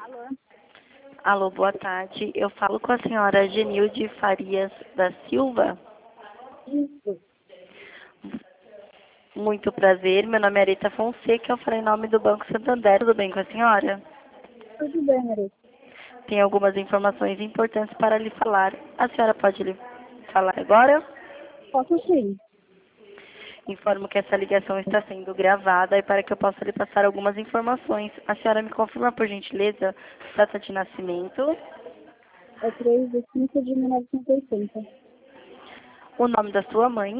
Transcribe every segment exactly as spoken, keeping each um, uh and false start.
Alô? Alô, boa tarde. Eu falo com a senhora Genilde Farias da Silva. Isso. Muito prazer. Meu nome é Arita Fonseca. Eu falei em nome do Banco Santander. Tudo bem com a senhora? Tudo bem, Maria. Tem algumas informações importantes para lhe falar. A senhora pode lhe falar agora? Posso sim. Informo que essa ligação está sendo gravada e para que eu possa lhe passar algumas informações. A senhora me confirma, por gentileza, data de nascimento, É três de cinco de mil novecentos e oitenta. o nome da sua mãe,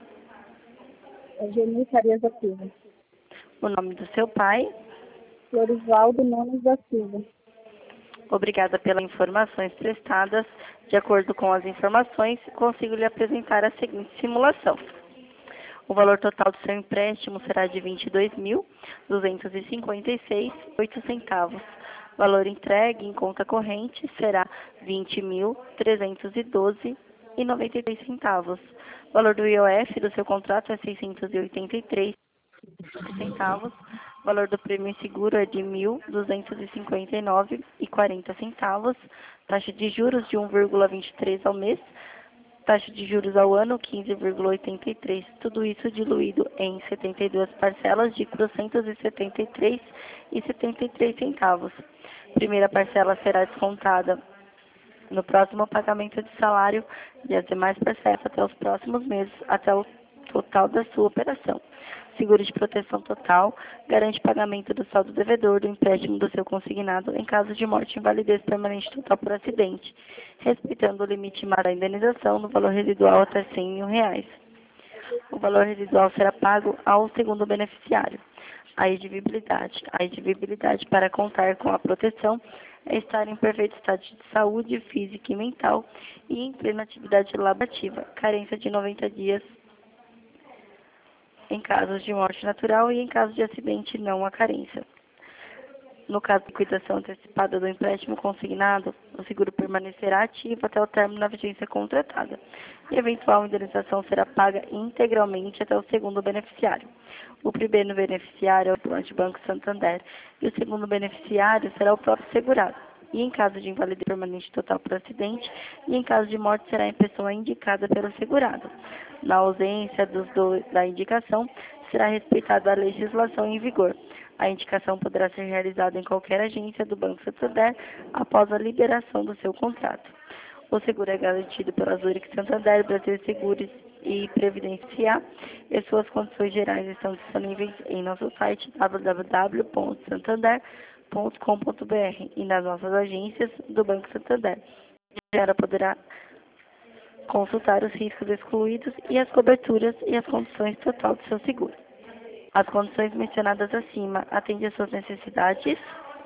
É Geni Farias da Silva. o nome do seu pai. Florisvaldo Nunes da Silva. Obrigada pelas informações prestadas. De acordo com as informações, consigo lhe apresentar a seguinte simulação. O valor total do seu empréstimo será de vinte e dois mil, duzentos e cinquenta e seis vírgula oito centavos. Valor entregue em conta corrente será vinte mil, trezentos e doze vírgula noventa e três centavos. Valor do I O F do seu contrato é seiscentos e oitenta e três centavos. O valor do prêmio seguro é de mil, duzentos e cinquenta e nove vírgula quarenta centavos. Taxa de juros de um vírgula vinte e três ao mês. Taxa de juros ao ano, quinze vírgula oitenta e três. Tudo isso diluído em setenta e duas parcelas de quatrocentos e setenta e três vírgula setenta e três centavos. Primeira parcela será descontada no próximo pagamento de salário e as demais parcelas até os próximos meses, até o total da sua operação. Seguro de proteção total garante pagamento do saldo devedor do empréstimo do seu consignado em caso de morte, invalidez permanente total por acidente, respeitando o limite máximo da indenização no valor residual até cem mil reais. O valor residual será pago ao segundo beneficiário. A edigibilidade. A edigibilidade para contar com a proteção é estar em perfeito estado de saúde física e mental e em plena atividade laborativa. Carência de noventa dias em casos de morte natural e em caso de acidente não há carência. No caso de liquidação antecipada do empréstimo consignado, o seguro permanecerá ativo até o término da vigência contratada. E eventual indenização será paga integralmente até o segundo beneficiário. O primeiro beneficiário é o Plante Banco Santander e o segundo beneficiário será o próprio segurado. E em caso de invalidez permanente total por acidente, e em caso de morte será a pessoa indicada pelo segurado. Na ausência dos dois, da indicação, será respeitada a legislação em vigor. A indicação poderá ser realizada em qualquer agência do Banco Santander após a liberação do seu contrato. O seguro é garantido pela Zurich Santander, Brasil Seguros e Previdência S A e suas condições gerais estão disponíveis em nosso site w w w ponto santander ponto com ponto b r e nas nossas agências do Banco Santander. A senhora poderá consultar os riscos excluídos e as coberturas e as condições total do seu seguro. As condições mencionadas acima atendem às suas necessidades?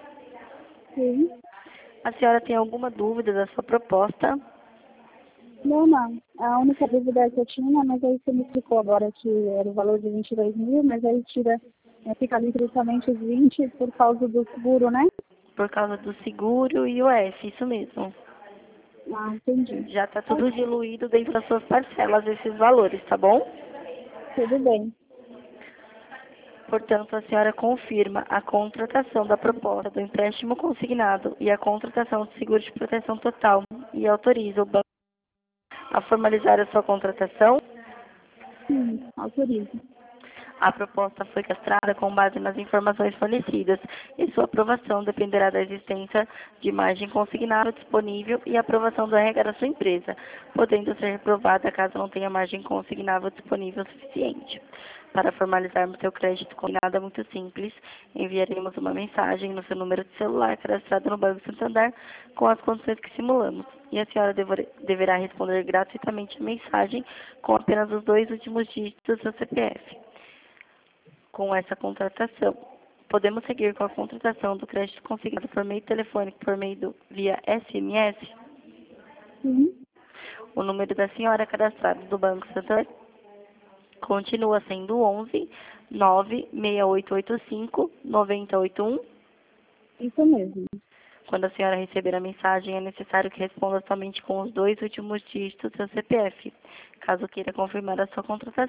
Sim. A senhora tem alguma dúvida da sua proposta? Não, não. A única dúvida que eu tinha, mas aí você me explicou agora que era o valor de vinte e dois mil, mas aí tira, é, fica ali justamente os vinte por causa do seguro, né? Por causa do seguro e o F, isso mesmo. Ah, entendi. Já está tudo diluído dentro das suas parcelas, esses valores, tá bom? Tudo bem. Portanto, a senhora confirma a contratação da proposta do empréstimo consignado e a contratação do seguro de proteção total e autoriza o banco a formalizar a sua contratação. Sim, autorizo. A proposta foi castrada com base nas informações fornecidas e sua aprovação dependerá da existência de margem consignada disponível e aprovação do R H da sua empresa, podendo ser reprovada caso não tenha margem consignável disponível suficiente. Para formalizarmos seu crédito consignado é muito simples. Enviaremos uma mensagem no seu número de celular cadastrado no Banco Santander com as condições que simulamos. E a senhora dever, deverá responder gratuitamente a mensagem com apenas os dois últimos dígitos do seu C P F. Com essa contratação, podemos seguir com a contratação do crédito consignado por meio telefônico, por meio do, via S M S. Sim. O número da senhora cadastrado do Banco Santander continua sendo onze, nove seis oito oito cinco, nove zero oito um. Isso mesmo. Quando a senhora receber a mensagem, é necessário que responda somente com os dois últimos dígitos do seu C P F, caso queira confirmar a sua contratação.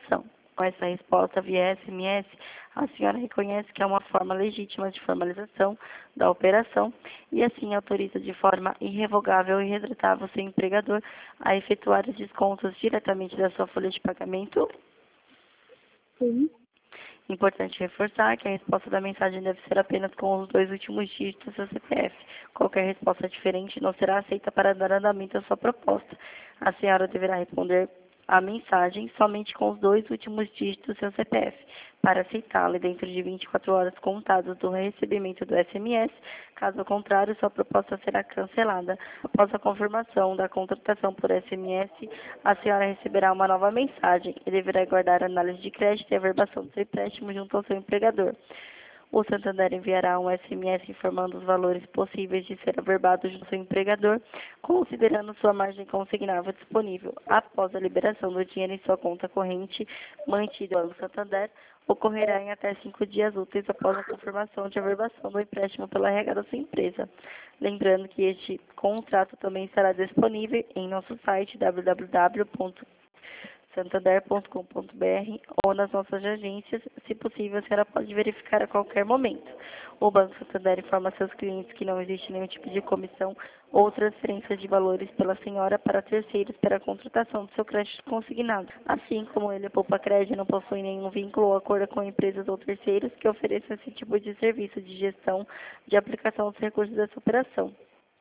Com essa resposta via S M S, a senhora reconhece que é uma forma legítima de formalização da operação e assim autoriza de forma irrevogável e irretratável seu empregador a efetuar os descontos diretamente da sua folha de pagamento? Sim. Importante reforçar que a resposta da mensagem deve ser apenas com os dois últimos dígitos do seu C P F. Qualquer resposta diferente não será aceita para dar andamento à sua proposta. A senhora deverá responder a mensagem somente com os dois últimos dígitos do seu C P F. Para aceitá-la, dentro de vinte e quatro horas contadas do recebimento do S M S, caso contrário, sua proposta será cancelada. Após a confirmação da contratação por S M S, a senhora receberá uma nova mensagem e deverá guardar a análise de crédito e a averbação do seu empréstimo junto ao seu empregador. O Santander enviará um S M S informando os valores possíveis de ser averbados do seu empregador, considerando sua margem consignável disponível. Após a liberação do dinheiro em sua conta corrente mantida no Santander, ocorrerá em até cinco dias úteis após a confirmação de averbação do empréstimo pela R H da sua empresa. Lembrando que este contrato também estará disponível em nosso site w w w ponto santander ponto com ponto b r ou nas nossas agências. Se possível, a senhora pode verificar a qualquer momento. O Banco Santander informa seus clientes que não existe nenhum tipo de comissão ou transferência de valores pela senhora para terceiros para a contratação do seu crédito consignado. Assim como ele, a Poupa Crédito, não possui nenhum vínculo ou acordo com empresas ou terceiros que ofereçam esse tipo de serviço de gestão de aplicação dos recursos dessa operação.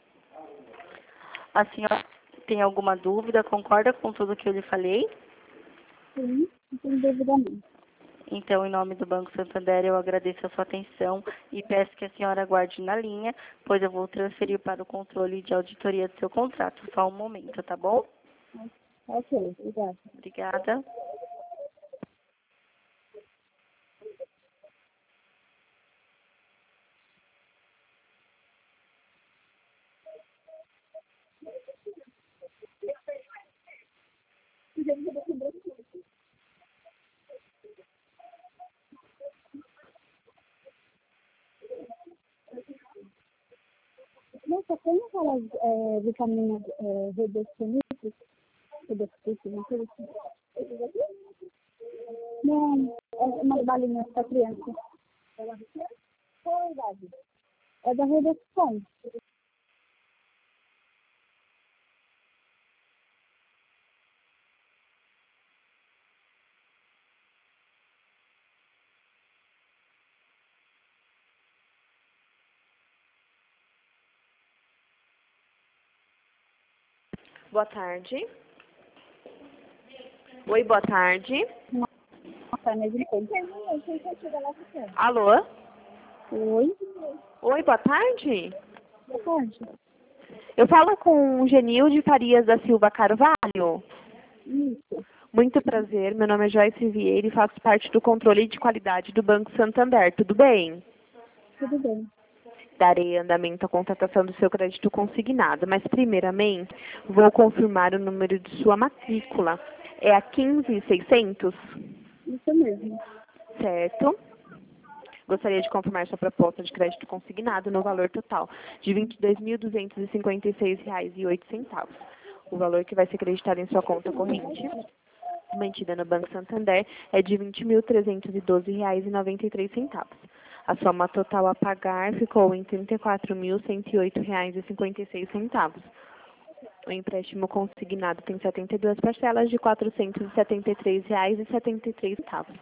A senhora tem alguma dúvida? Concorda com tudo que eu lhe falei? Sim, não tem dúvida não. Então, em nome do Banco Santander, eu agradeço a sua atenção e peço que a senhora aguarde na linha, pois eu vou transferir para o controle de auditoria do seu contrato. Só um momento, tá bom? Ok, obrigada. Obrigada. Nossa, tem aquelas é, vitaminas é, reducionistas? Reducionistas, não sei assim. Não, é uma balinha para criança. Qual a idade? É da redução. Boa tarde. Oi, boa tarde. Nossa, mas então. Alô? Oi, Oi, boa tarde. boa tarde. Eu falo com o Genilde Farias da Silva Carvalho. Isso, Muito prazer, meu nome é Joyce Vieira e faço parte do controle de qualidade do Banco Santander. Tudo bem? tudo bem. Darei andamento à contratação do seu crédito consignado, mas primeiramente vou confirmar o número de sua matrícula. É a quinze mil e seiscentos? Isso mesmo. Certo. Gostaria de confirmar sua proposta de crédito consignado no valor total de vinte e dois mil duzentos e cinquenta e seis reais e oito centavos. O valor que vai ser acreditado em sua conta corrente, mantida no Banco Santander, é de vinte mil trezentos e doze reais e noventa e três centavos. A soma total a pagar ficou em trinta e quatro mil cento e oito reais e cinquenta e seis centavos. O empréstimo consignado tem setenta e duas parcelas de quatrocentos e setenta e três reais e setenta e três centavos.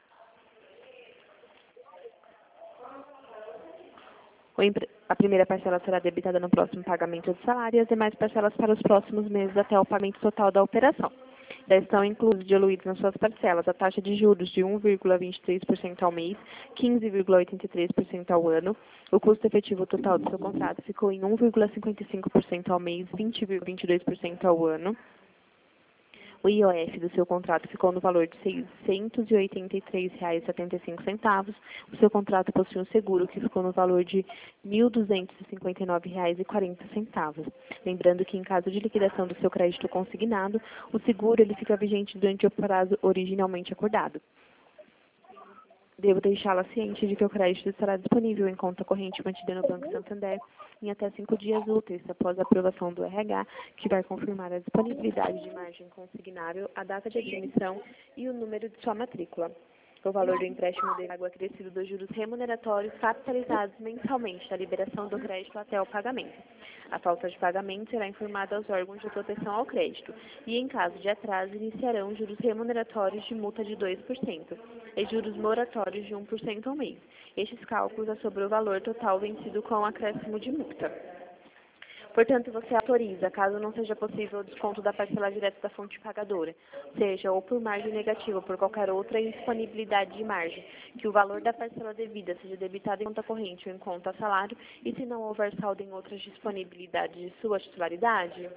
O empre... A primeira parcela será debitada no próximo pagamento do salário e as demais parcelas para os próximos meses até o pagamento total da operação. Já estão inclusos e diluídos nas suas parcelas a taxa de juros de um vírgula vinte e três por cento ao mês, quinze vírgula oitenta e três por cento ao ano. O custo efetivo total do seu contrato ficou em um vírgula cinquenta e cinco por cento ao mês, vinte vírgula vinte e dois por cento ao ano. O I O F do seu contrato ficou no valor de seiscentos e oitenta e três reais e setenta e cinco centavos. O seu contrato possui um seguro que ficou no valor de mil duzentos e cinquenta e nove reais e quarenta centavos. Lembrando que em caso de liquidação do seu crédito consignado, o seguro ele fica vigente durante o prazo originalmente acordado. Devo deixá-la ciente de que o crédito estará disponível em conta corrente mantida no Banco Santander em até cinco dias úteis após a aprovação do R H, que vai confirmar a disponibilidade de margem consignável, a data de admissão e o número de sua matrícula. O valor do empréstimo deverá ser acrescido dos juros remuneratórios capitalizados mensalmente da liberação do crédito até o pagamento. A falta de pagamento será informada aos órgãos de proteção ao crédito e, em caso de atraso, iniciarão juros remuneratórios de multa de dois por cento e juros moratórios de um por cento ao mês. Estes cálculos é sobre o valor total vencido com o acréscimo de multa. Portanto, você autoriza, caso não seja possível o desconto da parcela direta da fonte pagadora, seja ou por margem negativa ou por qualquer outra indisponibilidade de margem, que o valor da parcela devida seja debitado em conta corrente ou em conta salário e se não houver saldo em outras disponibilidades de sua titularidade?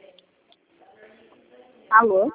Alô?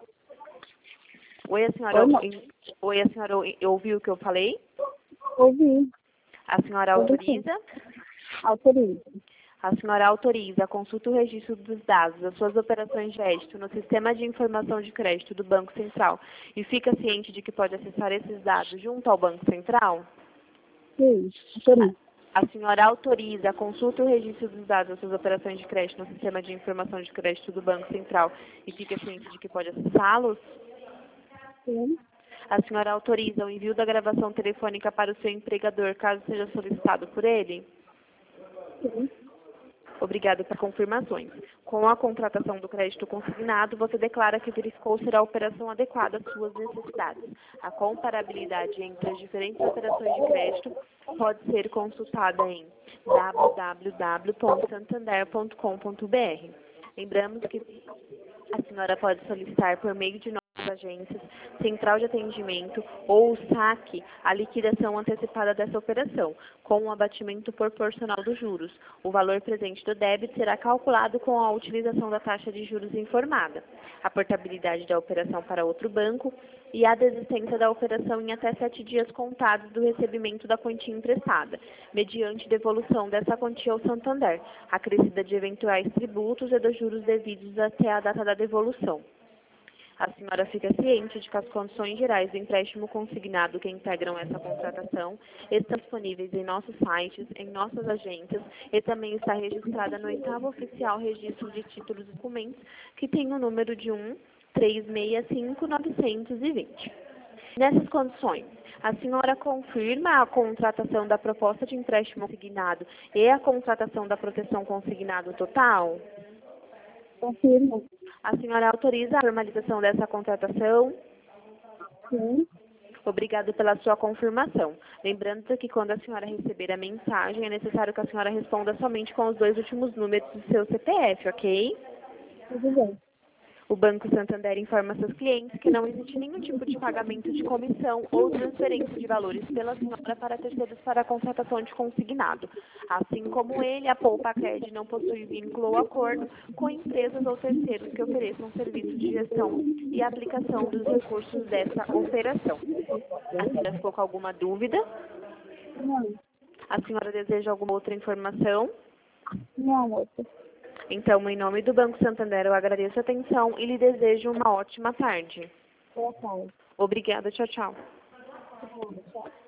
Oi, a senhora, Oi, Oi, a senhora ouviu o que eu falei? ouvi. A senhora autoriza? Autorizo. A senhora autoriza, consulta o registro dos dados das suas operações de crédito no Sistema de Informação de Crédito do Banco Central e fica ciente de que pode acessar esses dados junto ao Banco Central? Sim, autorizo. A senhora autoriza, consulta o registro dos dados das suas operações de crédito no Sistema de Informação de Crédito do Banco Central e fica ciente de que pode acessá-los? Sim. A senhora autoriza o envio da gravação telefônica para o seu empregador, caso seja solicitado por ele? Sim. Obrigada por confirmações. Com a contratação do crédito consignado, você declara que verificou ser a operação adequada às suas necessidades. A comparabilidade entre as diferentes operações de crédito pode ser consultada em w w w ponto santander ponto com ponto b r. Lembramos que a senhora pode solicitar por meio de nossas agências, central de atendimento ou saque a liquidação antecipada dessa operação, com um abatimento proporcional dos juros. O valor presente do débito será calculado com a utilização da taxa de juros informada, a portabilidade da operação para outro banco e a desistência da operação em até sete dias contados do recebimento da quantia emprestada, mediante devolução dessa quantia ao Santander, acrescida de eventuais tributos e dos juros devidos até a data da devolução. A senhora fica ciente de que as condições gerais do empréstimo consignado que integram essa contratação estão disponíveis em nossos sites, em nossas agências e também está registrada no oitavo oficial registro de títulos e documentos, que tem o número de um três seis cinco nove dois zero. Nessas condições, a senhora confirma a contratação da proposta de empréstimo consignado e a contratação da proteção consignado total? Confirmo. A senhora autoriza a formalização dessa contratação? Sim. Obrigado pela sua confirmação. Lembrando que quando a senhora receber a mensagem, é necessário que a senhora responda somente com os dois últimos números do seu C P F, ok? Tudo bem. O Banco Santander informa seus clientes que não existe nenhum tipo de pagamento de comissão ou transferência de valores pela senhora para terceiros para a contratação de consignado. Assim como ele, a Poupa Cred não possui vínculo ou acordo com empresas ou terceiros que ofereçam serviço de gestão e aplicação dos recursos dessa operação. A senhora ficou com alguma dúvida? Não. A senhora deseja alguma outra informação? Não, moça. Então, em nome do Banco Santander, eu agradeço a atenção e lhe desejo uma ótima tarde. Boa tarde. Obrigada, tchau, tchau. Tchau.